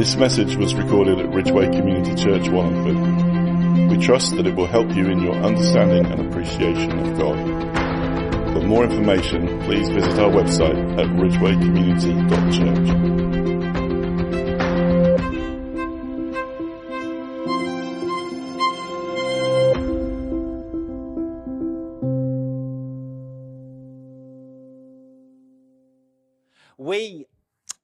This message was recorded at Ridgeway Community Church, Wallingford. We trust that it will help you in your understanding and appreciation of God. For more information, please visit our website at ridgewaycommunity.church. We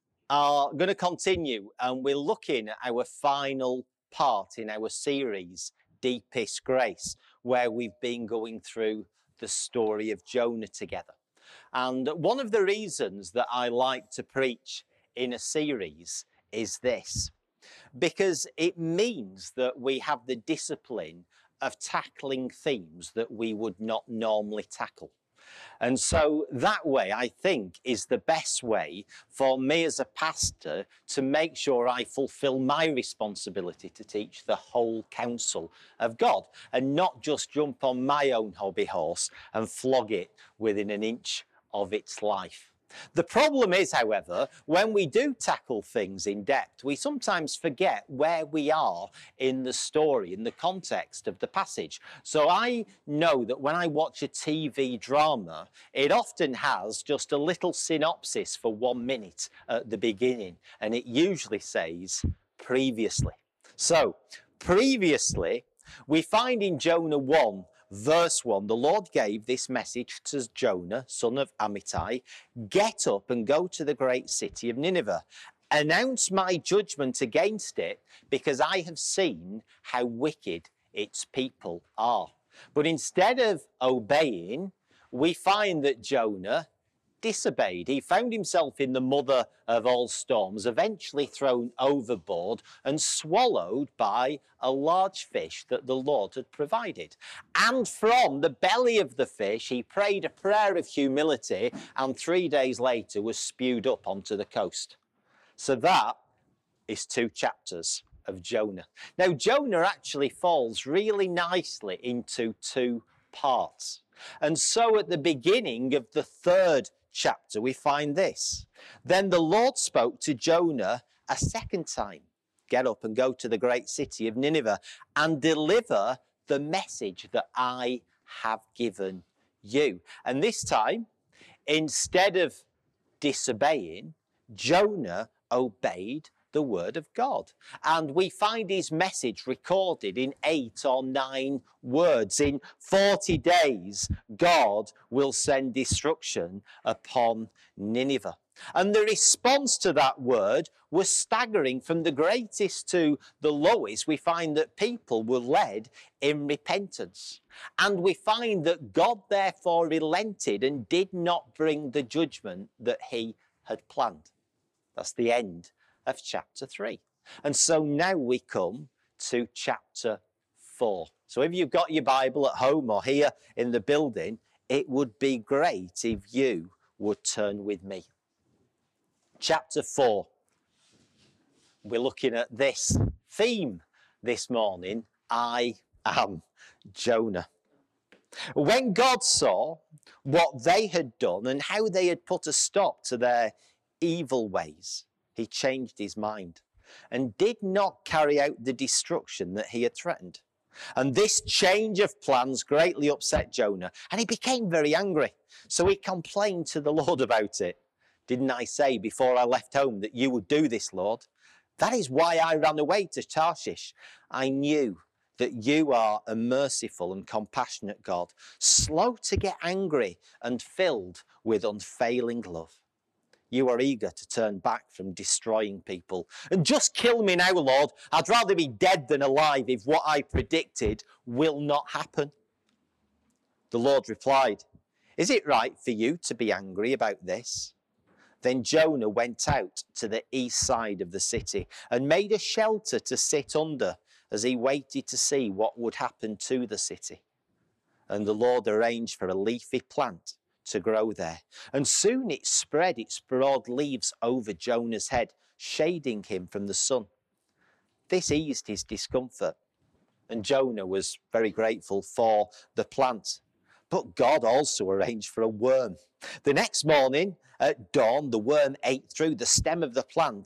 are going to continue, and we're looking at our final part in our series, Deepest Grace, where we've been going through the story of Jonah together. And one of the reasons that I like to preach in a series is this, because it means that we have the discipline of tackling themes that we would not normally tackle. And so that way, I think, is the best way for me as a pastor to make sure I fulfill my responsibility to teach the whole counsel of God and not just jump on my own hobby horse and flog it within an inch of its life. The problem is, however, when we do tackle things in depth, we sometimes forget where we are in the story, in the context of the passage. So I know that when I watch a TV drama, it often has just a little synopsis for 1 minute at the beginning, and it usually says previously. So previously, we find in Jonah 1, Verse 1, the Lord gave this message to Jonah, son of Amittai, get up and go to the great city of Nineveh. Announce my judgment against it, because I have seen how wicked its people are. But instead of obeying, we find that Jonah disobeyed. He found himself in the mother of all storms, eventually thrown overboard and swallowed by a large fish that the Lord had provided. And from the belly of the fish, he prayed a prayer of humility, and 3 days later was spewed up onto the coast. So that is 2 chapters of Jonah. Now, Jonah actually falls really nicely into 2 parts. And so at the beginning of the 3rd chapter, we find this. Then the Lord spoke to Jonah a second time. Get up and go to the great city of Nineveh and deliver the message that I have given you. And this time, instead of disobeying, Jonah obeyed the word of God. And we find his message recorded in 8 or 9 words. In 40 days, God will send destruction upon Nineveh. And the response to that word was staggering. From the greatest to the lowest, we find that people were led in repentance. And we find that God therefore relented and did not bring the judgment that he had planned. That's the end of chapter 3. And so now we come to chapter 4. So if you've got your Bible at home or here in the building, it would be great if you would turn with me. Chapter 4. We're looking at this theme this morning. I am Jonah. When God saw what they had done and how they had put a stop to their evil ways, he changed his mind and did not carry out the destruction that he had threatened. And this change of plans greatly upset Jonah, and he became very angry. So he complained to the Lord about it. Didn't I say before I left home that you would do this, Lord? That is why I ran away to Tarshish. I knew that you are a merciful and compassionate God, slow to get angry and filled with unfailing love. You are eager to turn back from destroying people. And just kill me now, Lord. I'd rather be dead than alive if what I predicted will not happen. The Lord replied, is it right for you to be angry about this? Then Jonah went out to the east side of the city and made a shelter to sit under as he waited to see what would happen to the city. And the Lord arranged for a leafy plant to grow there. And soon it spread its broad leaves over Jonah's head, shading him from the sun. This eased his discomfort, and Jonah was very grateful for the plant. But God also arranged for a worm. The next morning at dawn, the worm ate through the stem of the plant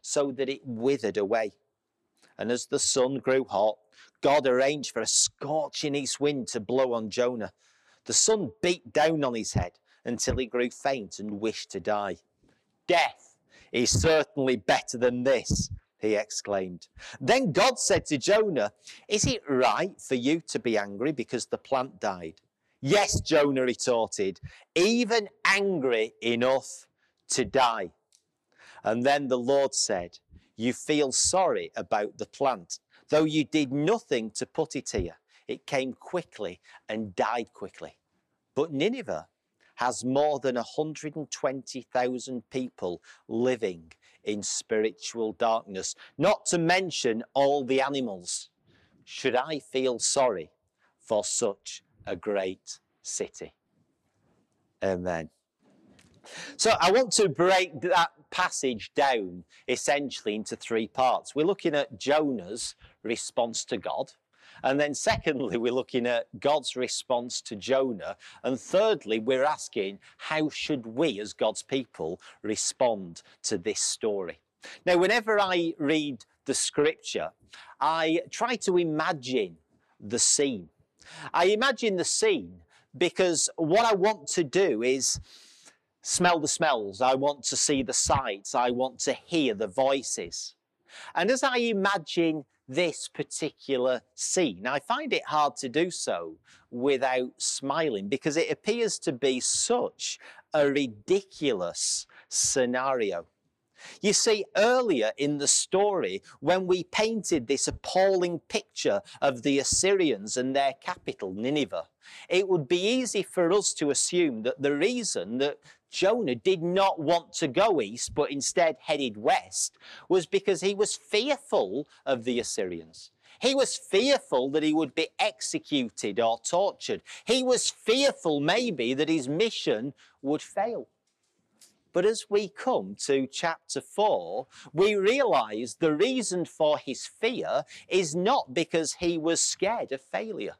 so that it withered away. And as the sun grew hot, God arranged for a scorching east wind to blow on Jonah. The sun beat down on his head until he grew faint and wished to die. Death is certainly better than this, he exclaimed. Then God said to Jonah, is it right for you to be angry because the plant died? Yes, Jonah retorted, even angry enough to die. And then the Lord said, you feel sorry about the plant, though you did nothing to put it here. It came quickly and died quickly. But Nineveh has more than 120,000 people living in spiritual darkness, not to mention all the animals. Should I feel sorry for such a great city? Amen. So I want to break that passage down essentially into three parts. We're looking at Jonah's response to God. And then secondly, we're looking at God's response to Jonah. And thirdly, we're asking, how should we as God's people respond to this story? Now, whenever I read the scripture, I try to imagine the scene. I imagine the scene because what I want to do is smell the smells. I want to see the sights. I want to hear the voices. And as I imagine this particular scene, I find it hard to do so without smiling because it appears to be such a ridiculous scenario. You see, earlier in the story, when we painted this appalling picture of the Assyrians and their capital, Nineveh, it would be easy for us to assume that the reason that Jonah did not want to go east, but instead headed west, was because he was fearful of the Assyrians. He was fearful that he would be executed or tortured. He was fearful maybe that his mission would fail. But as we come to chapter 4, we realize the reason for his fear is not because he was scared of failure.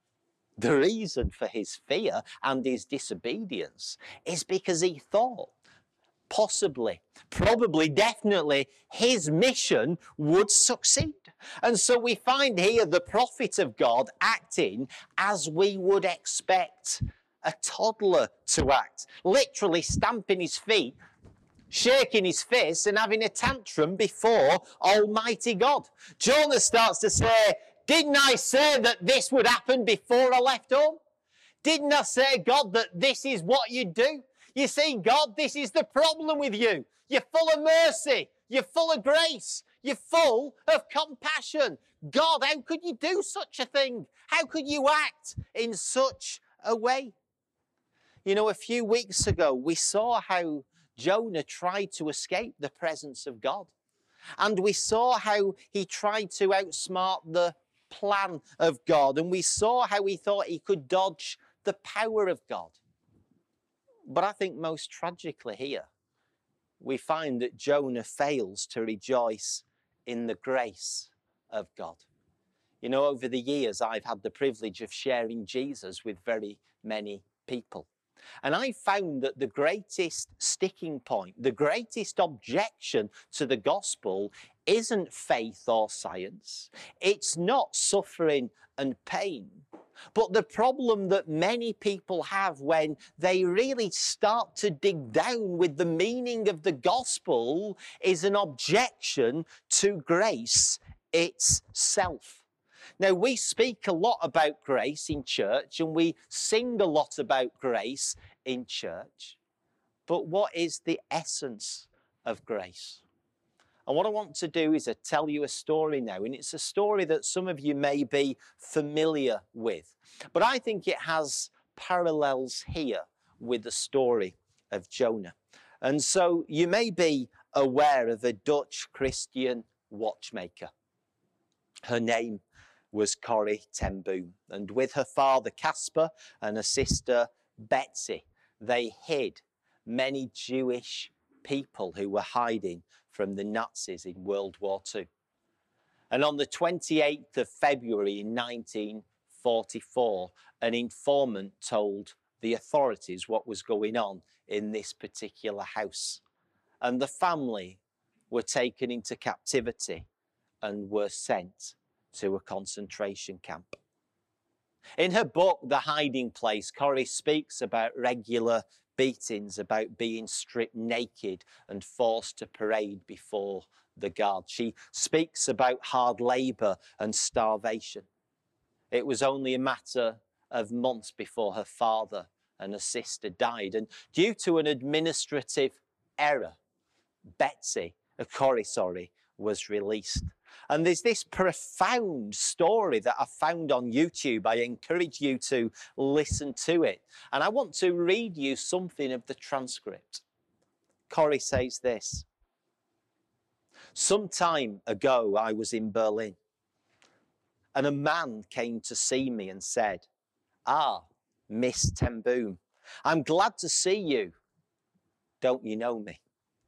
The reason for his fear and his disobedience is because he thought possibly, probably, definitely his mission would succeed. And so we find here the prophet of God acting as we would expect a toddler to act, literally stamping his feet, shaking his fist and having a tantrum before Almighty God. Jonah starts to say, didn't I say that this would happen before I left home? Didn't I say, God, that this is what you do? You see, God, this is the problem with you. You're full of mercy. You're full of grace. You're full of compassion. God, how could you do such a thing? How could you act in such a way? You know, a few weeks ago, we saw how Jonah tried to escape the presence of God. And we saw how he tried to outsmart the plan of God. And we saw how he thought he could dodge the power of God. But I think most tragically here, we find that Jonah fails to rejoice in the grace of God. You know, over the years, I've had the privilege of sharing Jesus with very many people. And I found that the greatest sticking point, the greatest objection to the gospel isn't faith or science. It's not suffering and pain. But the problem that many people have when they really start to dig down with the meaning of the gospel is an objection to grace itself. Now, we speak a lot about grace in church and we sing a lot about grace in church. But what is the essence of grace? And what I want to do is tell you a story now, and it's a story that some of you may be familiar with. But I think it has parallels here with the story of Jonah. And so you may be aware of a Dutch Christian watchmaker. Her name was Corrie ten Boom, and with her father Caspar and her sister Betsy, they hid many Jewish people who were hiding from the Nazis in World War II. And on the 28th of February in 1944, an informant told the authorities what was going on in this particular house. And the family were taken into captivity and were sent to a concentration camp. In her book, The Hiding Place, Corrie speaks about regular beatings, about being stripped naked and forced to parade before the guards. She speaks about hard labour and starvation. It was only a matter of months before her father and her sister died. And due to an administrative error, Corrie was released. And there's this profound story that I found on YouTube. I encourage you to listen to it. And I want to read you something of the transcript. Corrie says this: "Some time ago, I was in Berlin, and a man came to see me and said, 'Ah, Miss ten Boom, I'm glad to see you. Don't you know me?'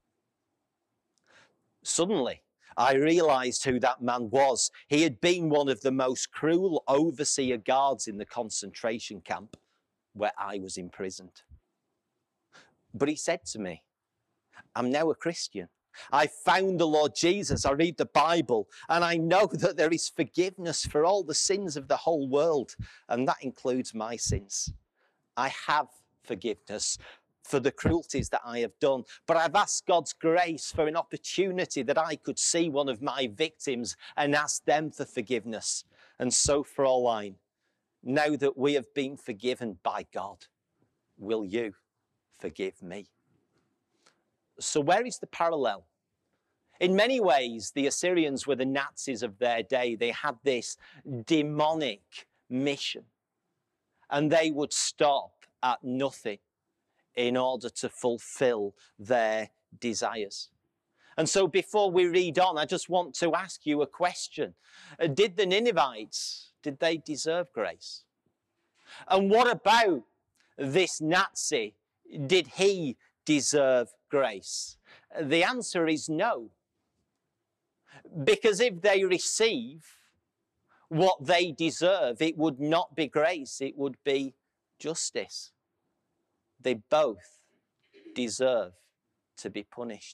Suddenly, I realised who that man was. He had been one of the most cruel overseer guards in the concentration camp where I was imprisoned. But he said to me, 'I'm now a Christian. I found the Lord Jesus. I read the Bible, and I know that there is forgiveness for all the sins of the whole world, and that includes my sins. I have forgiveness for the cruelties that I have done, but I've asked God's grace for an opportunity that I could see one of my victims and ask them for forgiveness. And so, Fraulein, now that we have been forgiven by God, will you forgive me?'" So where is the parallel? In many ways, the Assyrians were the Nazis of their day. They had this demonic mission, and they would stop at nothing in order to fulfill their desires. And so before we read on, I just want to ask you a question. Did the Ninevites, did they deserve grace? And what about this Nazi? Did he deserve grace? The answer is no. Because if they receive what they deserve, it would not be grace, it would be justice. They both deserve to be punished.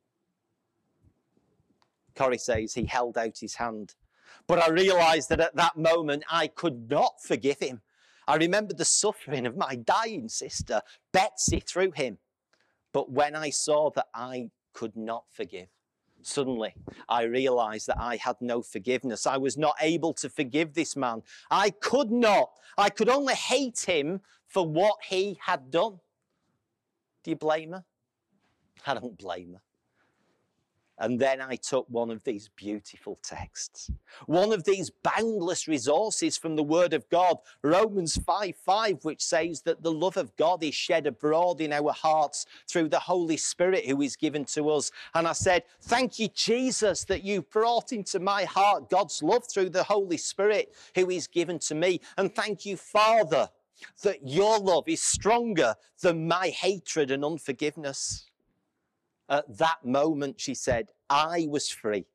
Corrie says he held out his hand, but I realised that at that moment I could not forgive him. I remembered the suffering of my dying sister, Betsy, through him. But when I saw that I could not forgive, suddenly I realised that I had no forgiveness. I was not able to forgive this man. I could not. I could only hate him for what he had done. Do you blame her? I don't blame her. And then I took one of these beautiful texts, one of these boundless resources from the Word of God, Romans 5:5, which says that the love of God is shed abroad in our hearts through the Holy Spirit who is given to us. And I said, thank you, Jesus, that you brought into my heart God's love through the Holy Spirit who is given to me. And thank you, Father, that your love is stronger than my hatred and unforgiveness. At that moment, she said, I was free.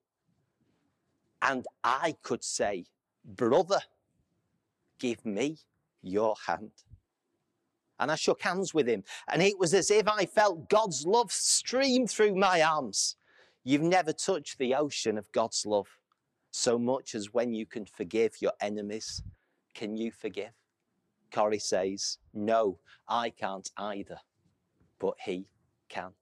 And I could say, brother, give me your hand. And I shook hands with him. And it was as if I felt God's love stream through my arms. You've never touched the ocean of God's love so much as when you can forgive your enemies. Can you forgive? Corrie says, no, I can't either, but he can.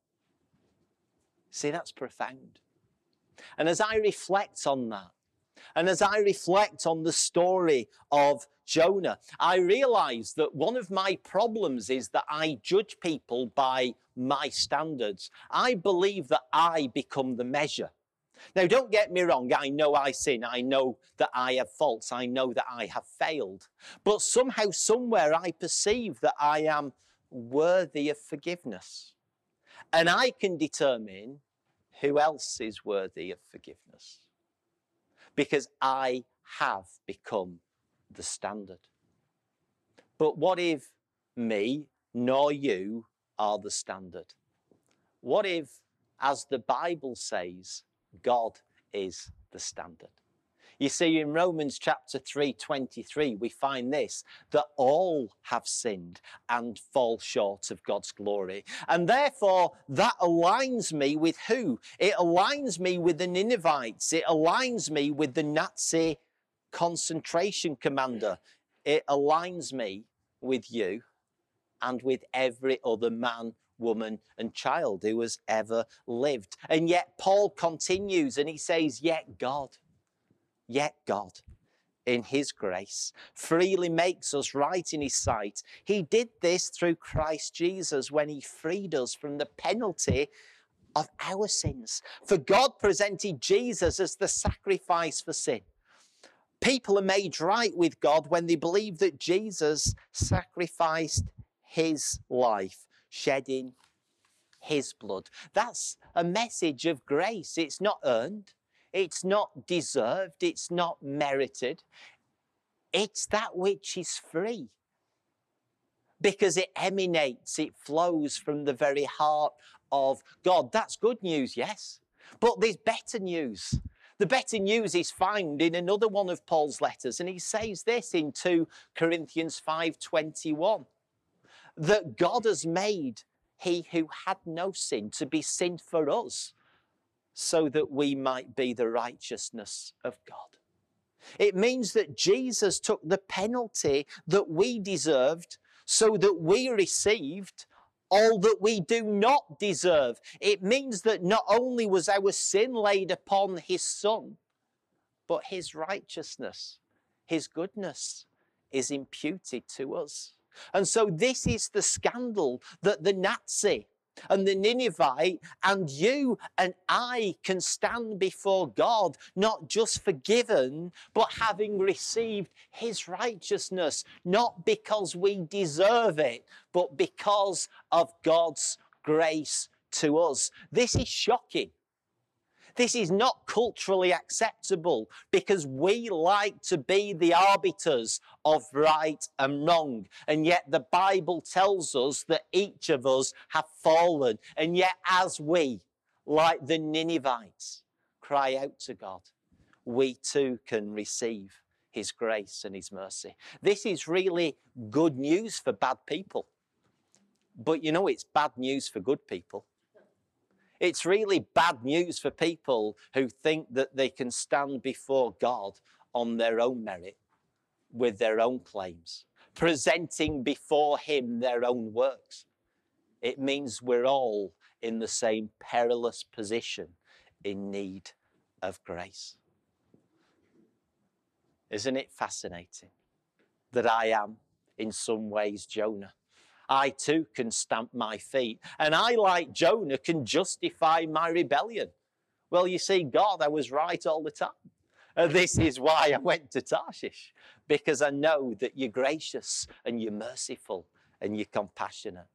See, that's profound. And as I reflect on that, and as I reflect on the story of Jonah, I realize that one of my problems is that I judge people by my standards. I believe that I become the measure. Now, don't get me wrong. I know I sin. I know that I have faults. I know that I have failed. But somehow, somewhere, I perceive that I am worthy of forgiveness. And I can determine who else is worthy of forgiveness. Because I have become the standard. But what if me nor you are the standard? What if, as the Bible says, God is the standard? You see, in Romans chapter 3:23, we find this, that all have sinned and fall short of God's glory. And therefore, that aligns me with who? It aligns me with the Ninevites. It aligns me with the Nazi concentration commander. It aligns me with you and with every other man, woman, and child who has ever lived. And yet Paul continues and he says, yet God, in his grace, freely makes us right in his sight. He did this through Christ Jesus when he freed us from the penalty of our sins. For God presented Jesus as the sacrifice for sin. People are made right with God when they believe that Jesus sacrificed his life, shedding his blood. That's a message of grace. It's not earned. It's not deserved. It's not merited. It's that which is free. Because it emanates, it flows from the very heart of God. That's good news, yes. But there's better news. The better news is found in another one of Paul's letters. And he says this in 2 Corinthians 5:21. That God has made he who had no sin to be sin for us, so that we might be the righteousness of God. It means that Jesus took the penalty that we deserved so that we received all that we do not deserve. It means that not only was our sin laid upon his Son, but his righteousness, his goodness is imputed to us. And so this is the scandal that the Nazi and the Ninevite and you and I can stand before God, not just forgiven, but having received his righteousness, not because we deserve it, but because of God's grace to us. This is shocking. This is not culturally acceptable because we like to be the arbiters of right and wrong. And yet the Bible tells us that each of us have fallen. And yet as we, like the Ninevites, cry out to God, we too can receive his grace and his mercy. This is really good news for bad people. But you know, it's bad news for good people. It's really bad news for people who think that they can stand before God on their own merit, with their own claims, presenting before him their own works. It means we're all in the same perilous position in need of grace. Isn't it fascinating that I am, in some ways, Jonah? I too can stamp my feet. And I, like Jonah, can justify my rebellion. Well, you see, God, I was right all the time. This is why I went to Tarshish, because I know that you're gracious and you're merciful and you're compassionate.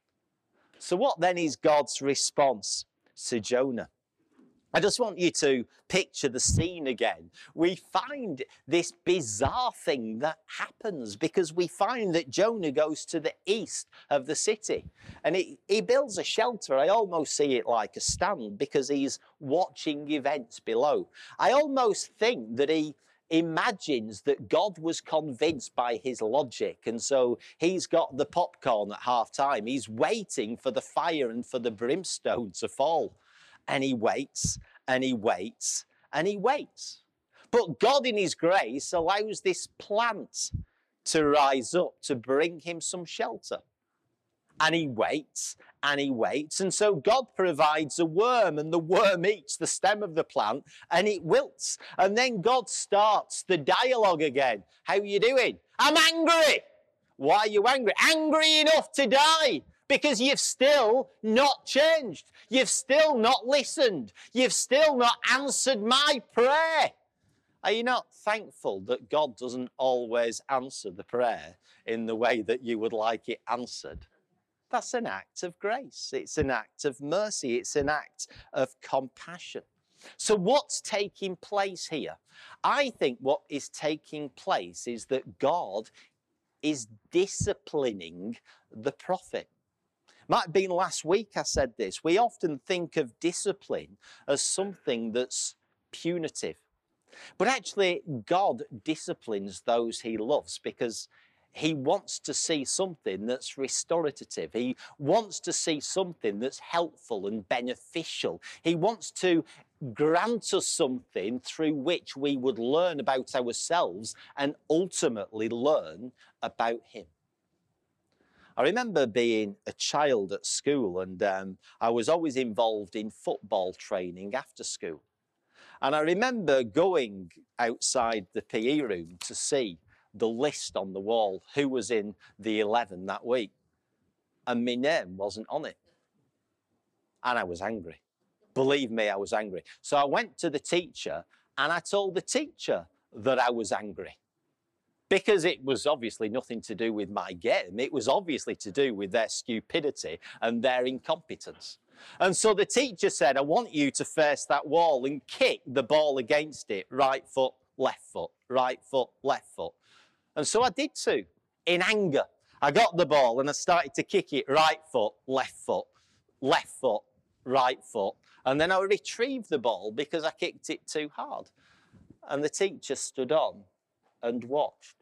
So what then is God's response to Jonah? I just want you to picture the scene again. We find this bizarre thing that happens because we find that Jonah goes to the east of the city and he builds a shelter. I almost see it like a stand because he's watching events below. I almost think that he imagines that God was convinced by his logic, and so he's got the popcorn at half time. He's waiting for the fire and for the brimstone to fall. And he waits, and he waits, and he waits. But God in his grace allows this plant to rise up to bring him some shelter. And he waits, and he waits. And so God provides a worm, and the worm eats the stem of the plant, and it wilts. And then God starts the dialogue again. How are you doing? I'm angry. Why are you angry? Angry enough to die. Because you've still not changed. You've still not listened. You've still not answered my prayer. Are you not thankful that God doesn't always answer the prayer in the way that you would like it answered? That's an act of grace. It's an act of mercy. It's an act of compassion. So what's taking place here? I think what is taking place is that God is disciplining the prophet. Might have been last week I said this. We often think of discipline as something that's punitive. But actually, God disciplines those he loves because he wants to see something that's restorative. He wants to see something that's helpful and beneficial. He wants to grant us something through which we would learn about ourselves and ultimately learn about him. I remember being a child at school, and I was always involved in football training after school. And I remember going outside the PE room to see the list on the wall, who was in the 11 that week. And my name wasn't on it. And I was angry. Believe me, I was angry. So I went to the teacher and I told the teacher that I was angry. Because it was obviously nothing to do with my game. It was obviously to do with their stupidity and their incompetence. And so the teacher said, I want you to face that wall and kick the ball against it. Right foot, left foot, right foot, left foot. And so I did too, in anger. I got the ball and I started to kick it right foot, left foot, left foot, right foot. And then I retrieved the ball because I kicked it too hard. And the teacher stood on and watched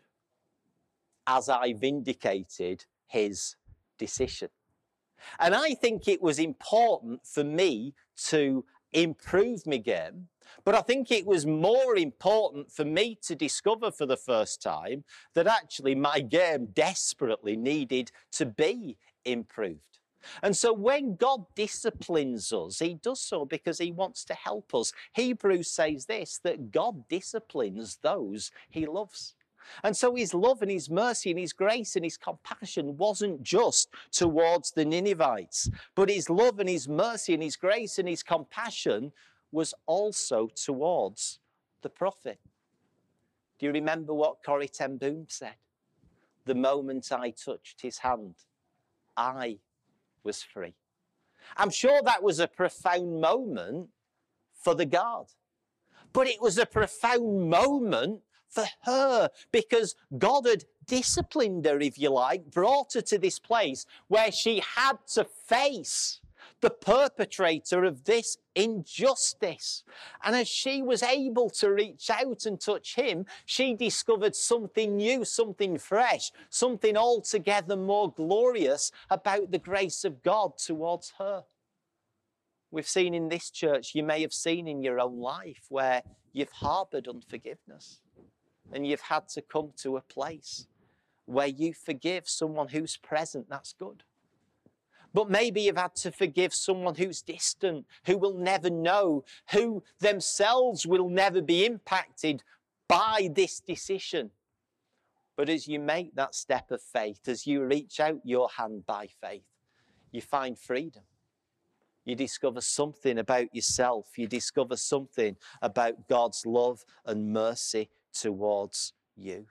as I vindicated his decision. And I think it was important for me to improve my game, but I think it was more important for me to discover for the first time that actually my game desperately needed to be improved. And so when God disciplines us, he does so because he wants to help us. Hebrews says this, that God disciplines those he loves. And so his love and his mercy and his grace and his compassion wasn't just towards the Ninevites, but his love and his mercy and his grace and his compassion was also towards the prophet. Do you remember what Corrie ten Boom said? The moment I touched his hand, I was free. I'm sure that was a profound moment for the guard, but it was a profound moment for her because God had disciplined her, if you like, brought her to this place where she had to face the perpetrator of this injustice. And as she was able to reach out and touch him, she discovered something new, something fresh, something altogether more glorious about the grace of God towards her. We've seen in this church, you may have seen in your own life where you've harbored unforgiveness and you've had to come to a place where you forgive someone who's present. That's good. But maybe you've had to forgive someone who's distant, who will never know, who themselves will never be impacted by this decision. But as you make that step of faith, as you reach out your hand by faith, you find freedom. You discover something about yourself. You discover something about God's love and mercy towards you.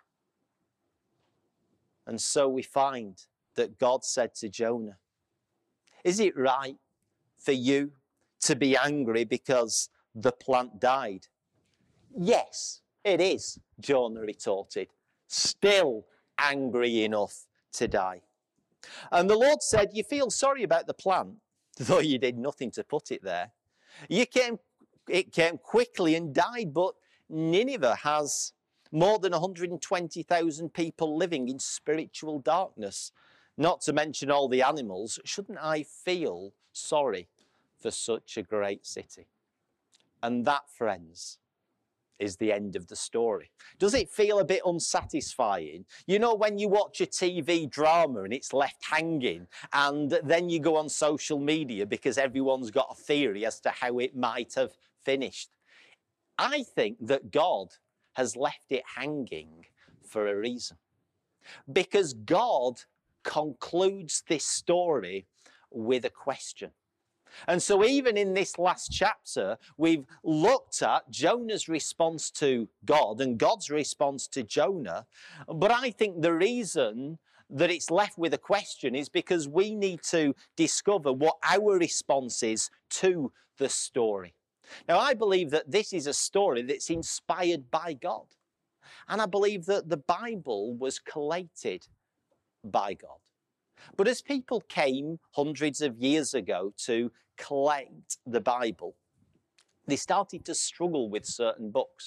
And so we find that God said to Jonah, is it right for you to be angry because the plant died? Yes, it is, Jonah retorted, still angry enough to die. And the Lord said, you feel sorry about the plant, though you did nothing to put it there. It came quickly and died, but Nineveh has more than 120,000 people living in spiritual darkness. Not to mention all the animals. Shouldn't I feel sorry for such a great city? And that, friends, is the end of the story. Does it feel a bit unsatisfying? You know, when you watch a TV drama and it's left hanging, and then you go on social media because everyone's got a theory as to how it might have finished. I think that God has left it hanging for a reason. Because God concludes this story with a question. And so even in this last chapter, we've looked at Jonah's response to God and God's response to Jonah. But I think the reason that it's left with a question is because we need to discover what our response is to the story. Now, I believe that this is a story that's inspired by God. And I believe that the Bible was collated by God. But as people came hundreds of years ago to collect the Bible, they started to struggle with certain books.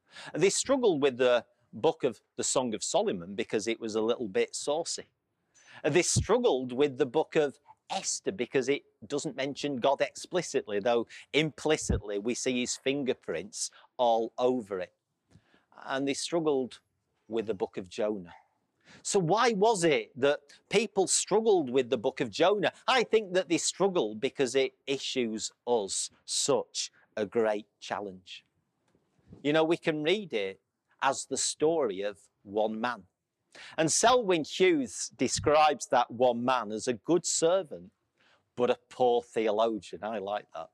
They struggled with the book of the Song of Solomon because it was a little bit saucy. They struggled with the book of Esther because it doesn't mention God explicitly, though implicitly we see his fingerprints all over it. And they struggled with the book of Jonah. So why was it that people struggled with the book of Jonah? I think that they struggled because it issues us such a great challenge. You know, we can read it as the story of one man. And Selwyn Hughes describes that one man as a good servant, but a poor theologian. I like that.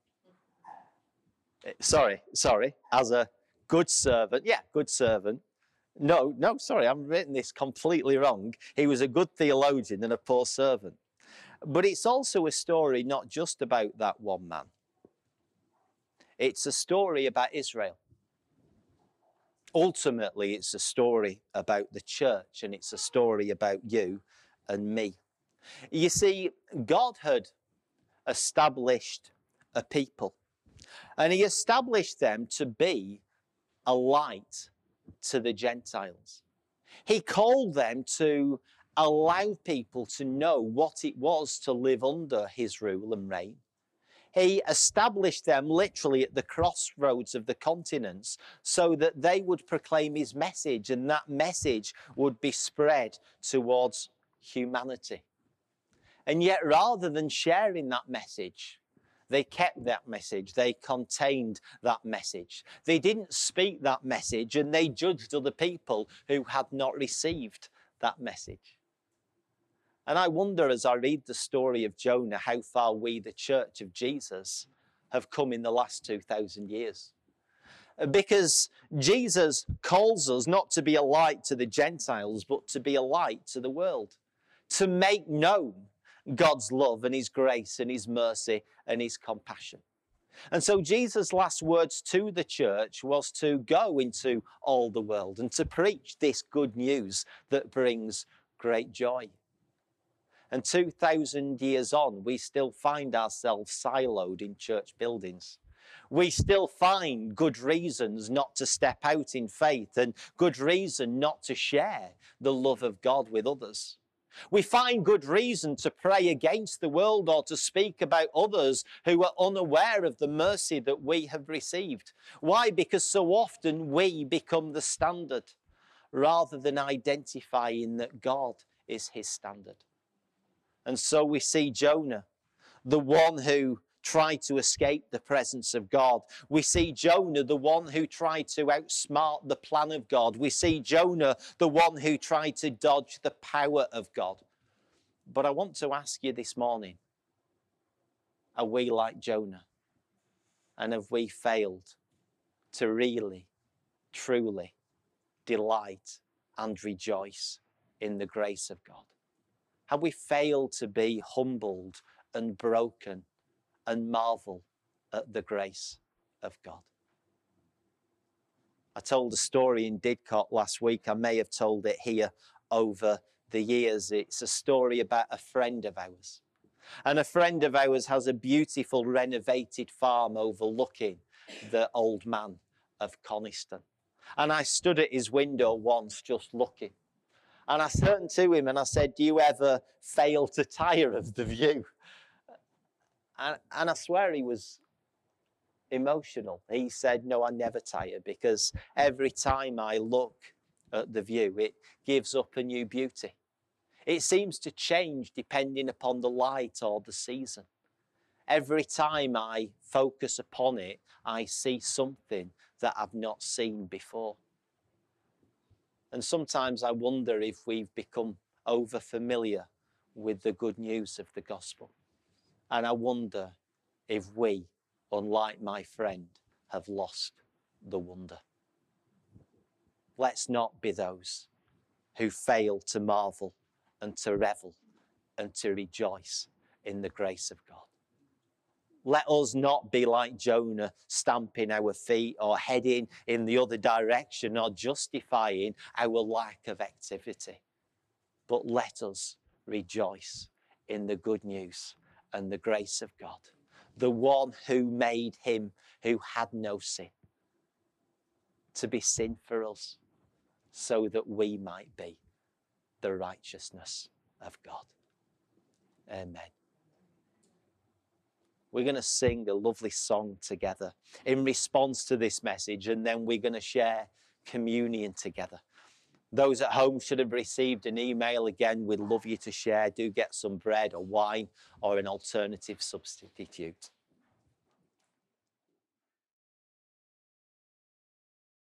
Sorry, as a good servant. Yeah, good servant. No, sorry, I'm written this completely wrong. He was a good theologian and a poor servant. But it's also a story not just about that one man. It's a story about Israel. Ultimately, it's a story about the church, and it's a story about you and me. You see, God had established a people, and he established them to be a light to the Gentiles. He called them to allow people to know what it was to live under his rule and reign. He established them literally at the crossroads of the continents so that they would proclaim his message, and that message would be spread towards humanity. And yet, rather than sharing that message, they kept that message. They contained that message. They didn't speak that message, and they judged other people who had not received that message. And I wonder, as I read the story of Jonah, how far we, the Church of Jesus, have come in the last 2,000 years. Because Jesus calls us not to be a light to the Gentiles, but to be a light to the world, to make known God's love and his grace and his mercy and his compassion. And so Jesus' last words to the church was to go into all the world and to preach this good news that brings great joy. And 2,000 years on, we still find ourselves siloed in church buildings. We still find good reasons not to step out in faith and good reason not to share the love of God with others. We find good reason to pray against the world or to speak about others who are unaware of the mercy that we have received. Why? Because so often we become the standard rather than identifying that God is his standard. And so we see Jonah, the one who tried to escape the presence of God. We see Jonah, the one who tried to outsmart the plan of God. We see Jonah, the one who tried to dodge the power of God. But I want to ask you this morning, are we like Jonah? And have we failed to really, truly delight and rejoice in the grace of God? Have we failed to be humbled and broken and marvel at the grace of God? I told a story in Didcot last week. I may have told it here over the years. It's a story about a friend of ours. And a friend of ours has a beautiful renovated farm overlooking the Old Man of Coniston. And I stood at his window once just looking. And I turned to him and I said, "Do you ever fail to tire of the view?" And I swear he was emotional. He said, "No, I never tire, because every time I look at the view, it gives up a new beauty. It seems to change depending upon the light or the season. Every time I focus upon it, I see something that I've not seen before." And sometimes I wonder if we've become over familiar with the good news of the gospel. And I wonder if we, unlike my friend, have lost the wonder. Let's not be those who fail to marvel and to revel and to rejoice in the grace of God. Let us not be like Jonah, stamping our feet or heading in the other direction or justifying our lack of activity. But let us rejoice in the good news and the grace of God, the one who made him who had no sin to be sin for us so that we might be the righteousness of God. Amen. We're going to sing a lovely song together in response to this message, and then we're going to share communion together. Those at home should have received an email. Again, we'd love you to share. Do get some bread or wine or an alternative substitute.